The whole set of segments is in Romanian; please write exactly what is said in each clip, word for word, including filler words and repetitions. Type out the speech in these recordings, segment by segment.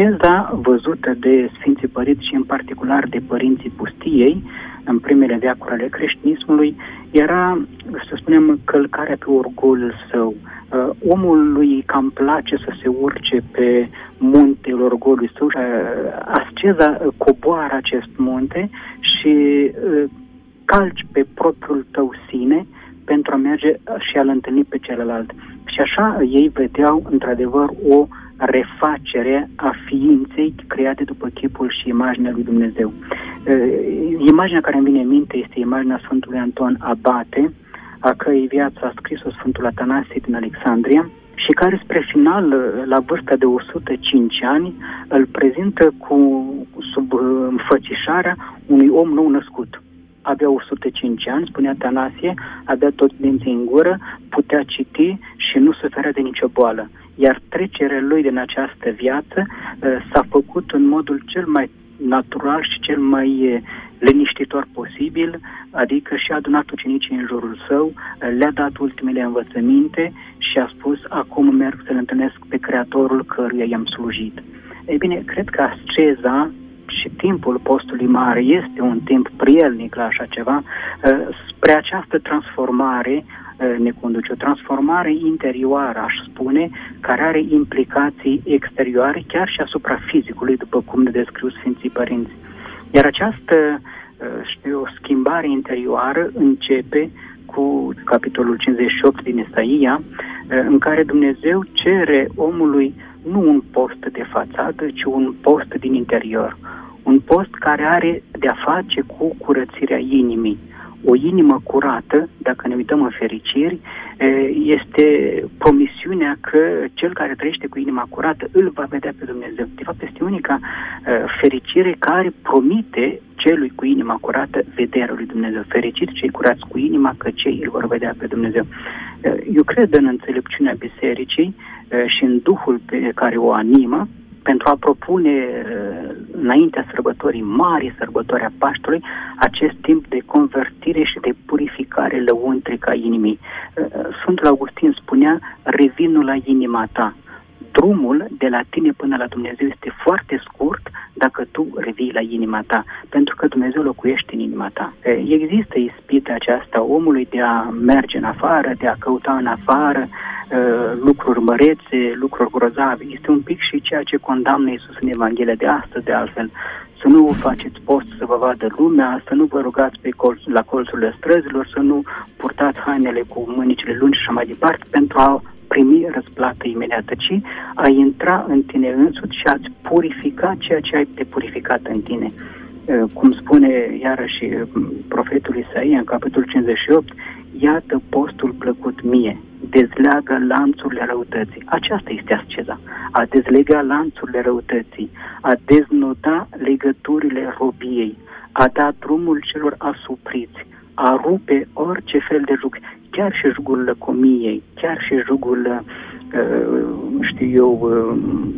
asceza văzută de Sfinții Părinți și în particular de părinții pustiei, în primele veacuri ale creștinismului, era, să spunem, călcarea pe orgolul său. Uh, omului cam place să se urce pe muntele orgolului său. Uh, asceza coboară acest munte și uh, calci pe propriul tău sine pentru a merge și a-l întâlni pe celălalt. Și așa ei vedeau, într-adevăr, o refacere a ființei create după chipul și imaginea lui Dumnezeu. Uh, imaginea care îmi vine în minte este imaginea Sfântului Anton Abate, a cărei viață a scris-o Sfântul Atanasie din Alexandria și care spre final, la vârsta de o sută cinci ani, îl prezintă cu, sub înfățișarea unui om nou născut. Avea o sută cinci ani, spunea Atanasie, avea toți dinții în gură, putea citi și nu suferea de nicio boală. Iar trecerea lui din această viață s-a făcut în modul cel mai natural și cel mai liniștitor posibil, adică și-a adunat ucenicii în jurul său, le-a dat ultimele învățăminte și a spus: acum merg să-L întâlnesc pe Creatorul căruia i-am slujit. Ei bine, cred că asceza și timpul postului mare este un timp prielnic la așa ceva. Spre această transformare ne conduce, o transformare interioară, aș spune, care are implicații exterioare chiar și asupra fizicului, după cum ne descriu Sfinții Părinți. Iar această, știu, o schimbare interioară începe cu capitolul cincizeci și opt din Isaia, în care Dumnezeu cere omului nu un post de fațadă, ci un post din interior. Un post care are de-a face cu curățirea inimii. O inimă curată, dacă ne uităm în fericiri, este promisiunea că cel care trăiește cu inima curată îl va vedea pe Dumnezeu. De fapt, este unica fericire care promite celui cu inima curată vederea lui Dumnezeu. Fericiți cei curați cu inima, că cei îl vor vedea pe Dumnezeu. Eu cred în înțelepciunea bisericii și în Duhul pe care o animă, pentru a propune înaintea sărbătorii mari, sărbătoarea Paștelui, acest timp de convertire și de purificare lăuntrică a inimii. Sfântul Augustin spunea: revinul la inima ta. Drumul de la tine până la Dumnezeu este foarte scurt dacă tu revii la inima ta, pentru că Dumnezeu locuiește în inima ta. Există ispita aceasta omului de a merge în afară, de a căuta în afară lucruri mărețe, lucruri grozave. Este un pic și ceea ce condamnă Iisus în Evanghelia de astăzi, de altfel. Să nu faceți post să vă vadă lumea, să nu vă rugați pe colț, la colțurile străzilor, să nu purtați hainele cu mânicile lungi și așa mai departe, pentru a primi răsplată imediată, ci a intra în tine însuți și a-ți purifica ceea ce ai de purificat în tine. Cum spune iarăși profetul Isaia în capitolul cincizeci și opt, iată postul plăcut mie, dezleagă lanțurile răutății. Aceasta este asceza, a dezlega lanțurile răutății, a deznoda legăturile robiei, a da drumul celor asupriți, a rupe orice fel de jug, chiar și jugul lăcomiei, chiar și jugul, uh, știu eu, uh,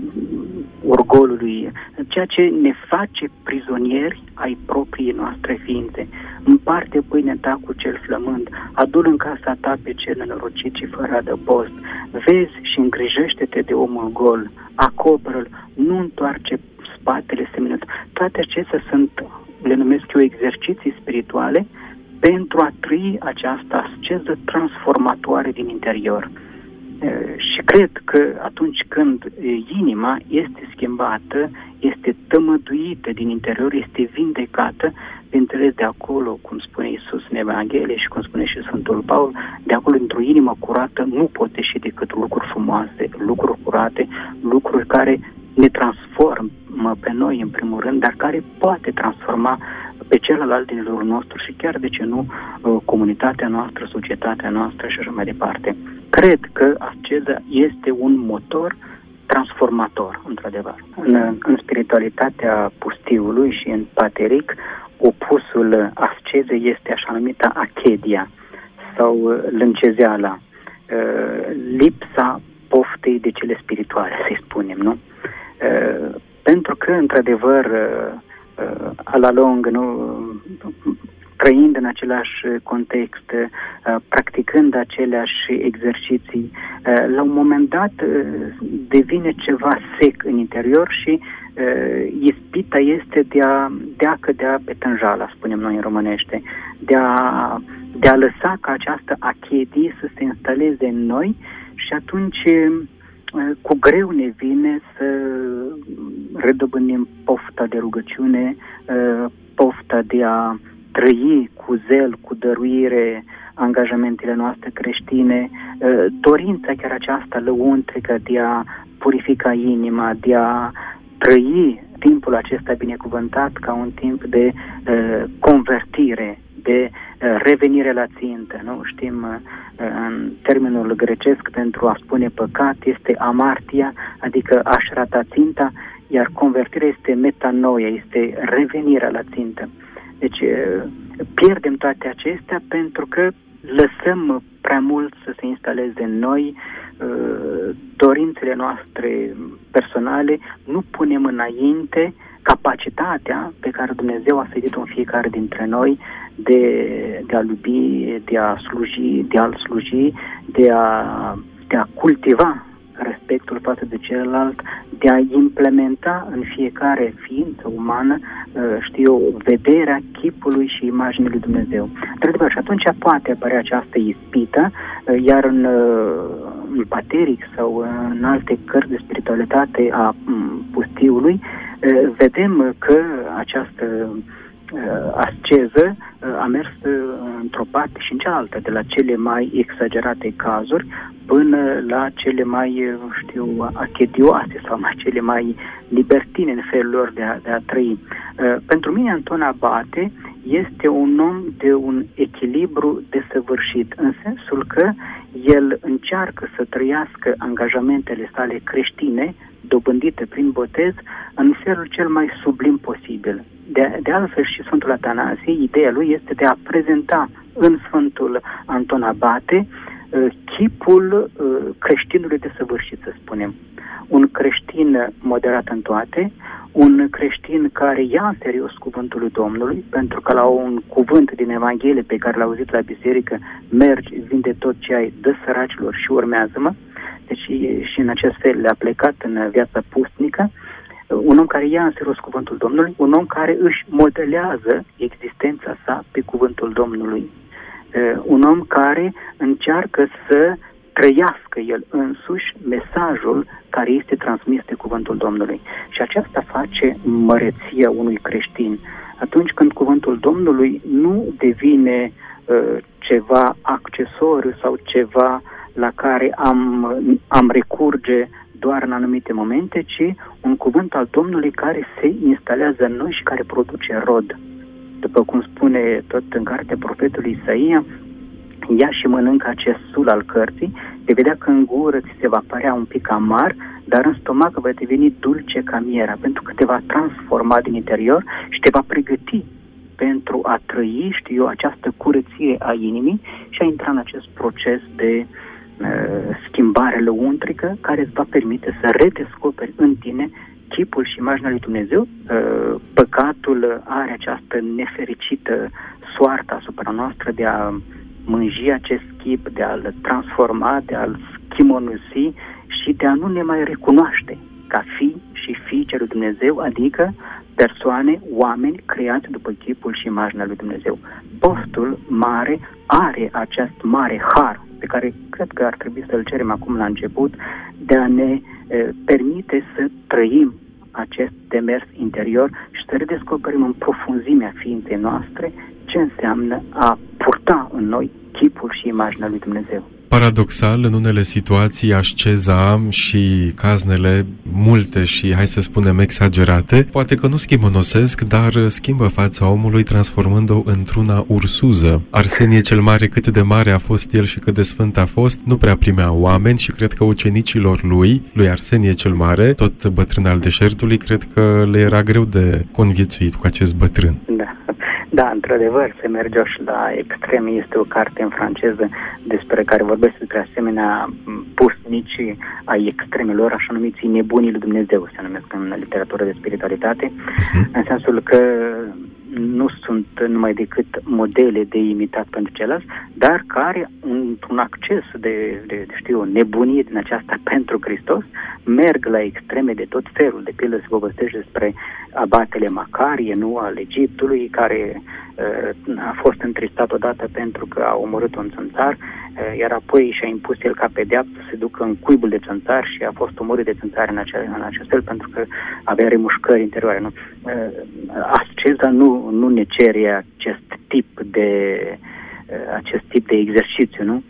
orgolului, ceea ce ne face prizonieri ai proprii noastre ființe. Împarte pâinea ta cu cel flămând, adu-l în casa ta pe cel nenorocit și fără adăpost, vezi și îngrijește-te de omul gol, acoperă-l, nu întoarce spatele seminut. Toate acestea sunt, le numesc eu, exerciții spirituale pentru a trăi această asceză transformatoare din interior. Și cred că atunci când inima este schimbată, este tămăduită din interior, este vindecată, bineînțeles de acolo, cum spune Iisus în Evanghelie și cum spune și Sfântul Paul, de acolo, într-o inimă curată, nu pot ieși decât lucruri frumoase, lucruri curate, lucruri care ne transformă pe noi în primul rând, dar care poate transforma pe celălalt din jurul nostru și chiar, de ce nu, comunitatea noastră, societatea noastră și așa mai departe. Cred că asceza este un motor transformator, într-adevăr. În, în spiritualitatea pustiului și în pateric, opusul ascezei este așa numita achedia sau lâncezeala, lipsa poftei de cele spirituale, să-i spunem, nu? Pentru că, într-adevăr, a la lung, nu, trăind în același context, practicând aceleași exerciții, La un moment dat devine ceva sec în interior și ispita este de a, de a cădea pe tânjala, spunem noi în românește, de a, de a lăsa ca această achedie să se instaleze în noi și atunci cu greu ne vine să redobândim pofta de rugăciune, pofta de a trăi cu zel, cu dăruire angajamentele noastre creștine, dorința chiar aceasta lăuntrică de a purifica inima, de a trăi timpul acesta binecuvântat ca un timp de uh, convertire, de uh, revenire la țintă. Nu? Știm, uh, în termenul grecesc pentru a spune păcat este amartia, adică aș rata ținta, iar convertirea este metanoia, este revenirea la țintă. Deci uh, pierdem toate acestea pentru că lăsăm prea mult să se instaleze în noi dorințele noastre personale, nu punem înainte capacitatea pe care Dumnezeu a sădit-o în fiecare dintre noi de, de a iubi, de a sluji, de a-L sluji, de a, de a cultiva respectul față de celălalt, de a implementa în fiecare ființă umană, știu eu, vederea chipului și imaginii lui Dumnezeu. Dar și atunci poate apărea această ispită, iar în, în Pateric sau în alte cărți de spiritualitate a pustiului, vedem că această asceză a mers într-o parte și în cealaltă, de la cele mai exagerate cazuri până la cele mai, știu, achedioase sau mai cele mai libertine în felul lor de a, de a trăi. Pentru mine Anton Abate este un om de un echilibru desăvârșit, în sensul că el încearcă să trăiască angajamentele sale creștine, dobândite prin botez, în felul cel mai sublim posibil. De, de altfel și Sfântul Atanasie, ideea lui este de a prezenta în Sfântul Anton Abate uh, chipul uh, creștinului desăvârșit, să spunem. Un creștin moderat în toate, un creștin care ia în serios cuvântul lui Domnului, pentru că la un cuvânt din Evanghelie pe care l-a auzit la biserică, mergi, vinde tot ce ai, dă săracilor și urmează-mă. Deci și în acest fel le-a plecat în viața pustnică, un om care ia în serios cuvântul Domnului, un om care își modelează existența sa pe cuvântul Domnului, un om care încearcă să trăiască el însuși mesajul care este transmis de cuvântul Domnului. Și aceasta face măreția unui creștin. Atunci când cuvântul Domnului nu devine uh, ceva accesoriu sau ceva la care am, am recurge doar în anumite momente, ci un cuvânt al Domnului care se instalează în noi și care produce rod. După cum spune tot în cartea profetului Isaia, ia și mănâncă acest sul al cărții, de vedea că în gură ți se va părea un pic amar, dar în stomac va deveni dulce ca mierea, pentru că te va transforma din interior și te va pregăti pentru a trăi, știu eu, această curățire a inimii și a intra în acest proces de schimbare lăuntrică care îți va permite să redescoperi în tine chipul și imaginea lui Dumnezeu. Păcatul are această nefericită soartă asupra noastră de a mânji acest chip, de a-l transforma, de a-l schimonusi și de a nu ne mai recunoaște ca fi și fiice lui Dumnezeu, adică persoane, oameni creați după chipul și imaginea lui Dumnezeu. Postul mare are acest mare har pe care cred că ar trebui să-l cerem acum la început, de a ne e, permite să trăim acest demers interior și să redescoperim în profunzimea ființei noastre ce înseamnă a purta în noi chipul și imaginea lui Dumnezeu. Paradoxal, în unele situații, asceza și caznele multe și, hai să spunem, exagerate, poate că nu schimonosesc, dar schimbă fața omului transformând-o într-una ursuză. Arsenie cel Mare, cât de mare a fost el și cât de sfânt a fost, nu prea primea oameni și cred că ucenicilor lui, lui Arsenie cel Mare, tot bătrân al deșertului, cred că le era greu de conviețuit cu acest bătrân. Da. Da, într-adevăr, se merge și la extreme. Este o carte în franceză despre care vorbesc despre asemenea pusnici ai extremelor, așa numiții nebunii lui Dumnezeu, se numesc în literatură de spiritualitate, uh-huh. în sensul că nu sunt numai decât modele de imitat pentru ceilalți, dar care, într-un acces de, de, de știu, nebunie din aceasta pentru Hristos, merg la extreme de tot felul. De pildă se povestește despre abatele Macarie, nu, al Egiptului, care uh, a fost întristat odată pentru că a omorât un țânțar, uh, iar apoi și-a impus el ca pedeapsă să se ducă în cuibul de țânțar și a fost omorât de țânțar în, acel, în acest fel pentru că avea remușcări interioare. Nu? Uh, asceza nu, nu ne cere acest tip de acest tip de exercițiu, nu?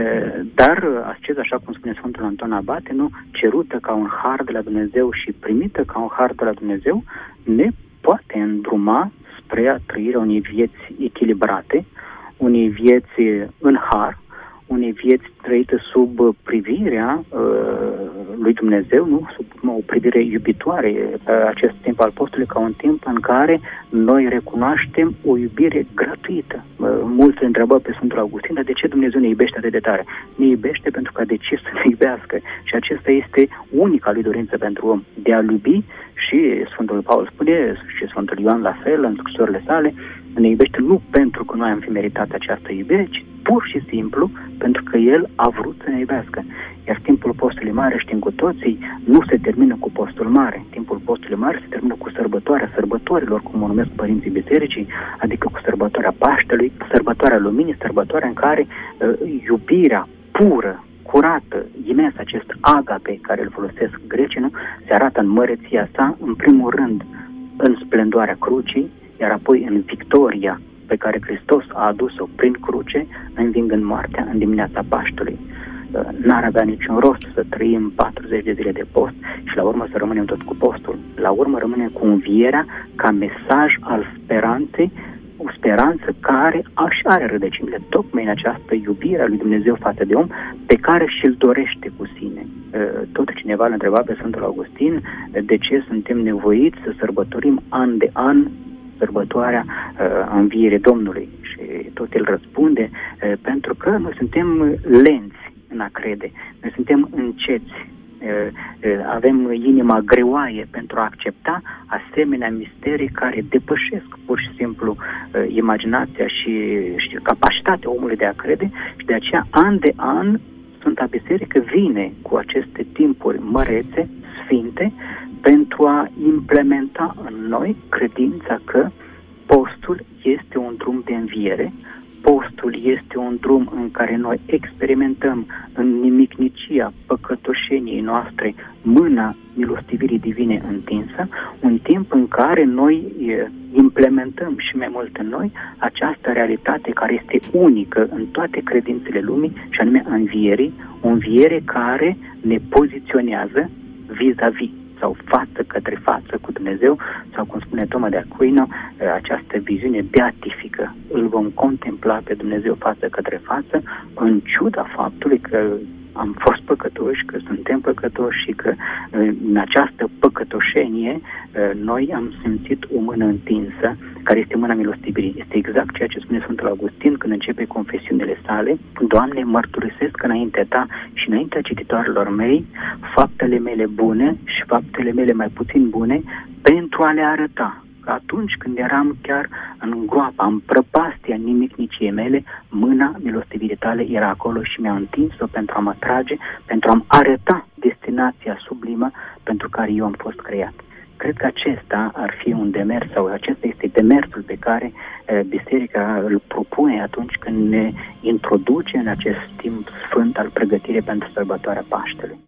Dar asceza, așa cum spune Sfântul Anton Abate, nu, cerută ca un har de la Dumnezeu și primită ca un har de la Dumnezeu, ne poate îndruma spre trăirea unei vieți echilibrate, unei vieți în har, unei vieți trăite sub privirea uh, lui Dumnezeu, nu? Sub o privire iubitoare, pe acest timp al postului ca un timp în care noi recunoaștem o iubire gratuită. Uh, mulți întrebă pe Sfântul Augustin, dar de ce Dumnezeu ne iubește atât de tare? Ne iubește pentru că a decis să ne iubească și acesta este unica lui dorință pentru om, de a iubi. Și Sfântul Paul spune, și Sfântul Ioan la fel, în scrisorile sale, ne iubește nu pentru că noi am fi meritat această iubire, ci pur și simplu pentru că El a vrut să ne iubească. Iar timpul postului mare, știm cu toții, nu se termină cu postul mare. Timpul postului mare se termină cu sărbătoarea sărbătorilor, cum o numesc părinții bisericii, adică cu sărbătoarea Paștelui, sărbătoarea Luminii, sărbătoarea în care uh, iubirea pură, curată, imens, acest agape care îl folosesc grecii, nu? Se arată în măreția sa, în primul rând în splendoarea crucii, iar apoi în victoria pe care Hristos a adus-o prin cruce, învingând moartea în dimineața Paștelui. N-ar avea niciun rost să trăim patruzeci de zile de post și la urmă să rămânem tot cu postul. La urmă rămânem cu învierea ca mesaj al speranței, o speranță care aș are rădăcinile tocmai în această iubire a lui Dumnezeu față de om, pe care și-l dorește cu sine. Tot cineva îl întreba pe Sfântul Augustin de ce suntem nevoiți să sărbătorim an de an sărbătoarea uh, învierii Domnului. Și tot el răspunde, uh, pentru că noi suntem lenți în a crede, noi suntem înceți, uh, uh, avem inima greoaie pentru a accepta asemenea misterii care depășesc pur și simplu uh, imaginația și, și capacitatea omului de a crede și de aceea an de an Sfânta Biserică vine cu aceste timpuri mărețe, sfinte, pentru a implementa în noi credința că postul este un drum de înviere, postul este un drum în care noi experimentăm în nimicnicia păcătoșeniei noastre mâna milostivirii divine întinsă, un timp în care noi implementăm și mai mult în noi această realitate care este unică în toate credințele lumii, și anume a învierii, o înviere care ne poziționează vis-a-vis sau față către față cu Dumnezeu, sau cum spune Toma de Aquino, această viziune beatifică. Îl vom contempla pe Dumnezeu față către față, în ciuda faptului că am fost păcătoși, că suntem păcătoși și că în această păcătoșenie noi am simțit o mână întinsă, care este mâna milostivirii. Este exact ceea ce spune Sfântul Augustin când începe confesiunile sale: Doamne, mărturisesc înaintea Ta și înaintea cititoarelor mei faptele mele bune și faptele mele mai puțin bune, pentru a le arăta că atunci când eram chiar în groapa, în prăpastia nimicniciei mele, mâna milostivirii Tale era acolo și mi-a întins-o pentru a mă trage, pentru a-mi arăta destinația sublimă pentru care eu am fost creat. Cred că acesta ar fi un demers, sau acesta este demersul pe care e, Biserica îl propune atunci când ne introduce în acest timp sfânt al pregătirii pentru sărbătoarea Paștelui.